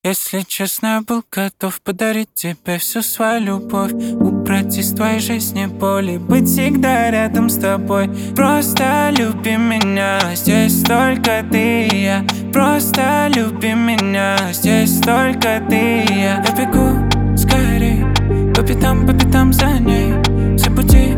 Если честно, я был готов подарить тебе всю свою любовь, убрать из твоей жизни боли, быть всегда рядом с тобой. Просто люби меня, здесь только ты и я. Просто люби меня, здесь только ты и я. Я бегу скорей, по пятам за ней. Все пути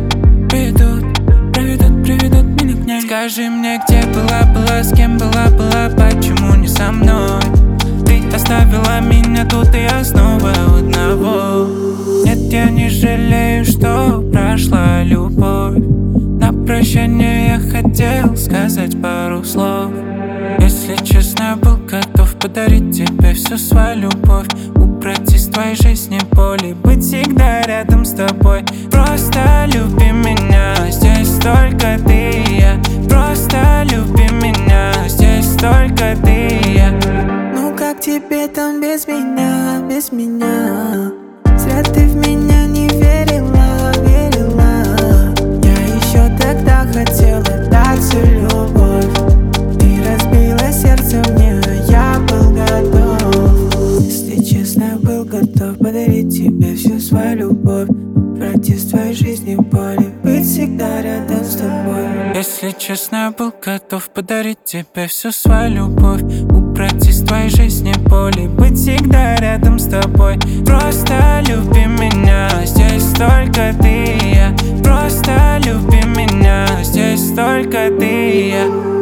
приведут меня к ней. Скажи мне, где была, с кем была, почему не со мной? Ты оставила меня тут, и я снова одного. Нет, я не жалею, что прошла любовь. На прощание я хотел сказать пару слов. Если честно, я был готов подарить тебе всю свою любовь, убрать из твоей жизни боли, быть всегда рядом с тобой. Просто люби меня, здесь только ты и я. Просто люби меня, здесь только ты и я. Как тебе там без меня, без меня? Зря ты в меня не верила. Я еще тогда хотела дать всю любовь. Ты разбила сердце мне, а я был готов. Если честно, я был готов подарить тебе всю свою любовь, убрать из твоей жизни боли, быть всегда рядом с тобой. Если честно, я был готов подарить тебе всю свою любовь, убрать из твоей жизни боли, быть всегда рядом с тобой. Просто люби меня, здесь только ты и я. Просто люби меня, здесь только ты и я.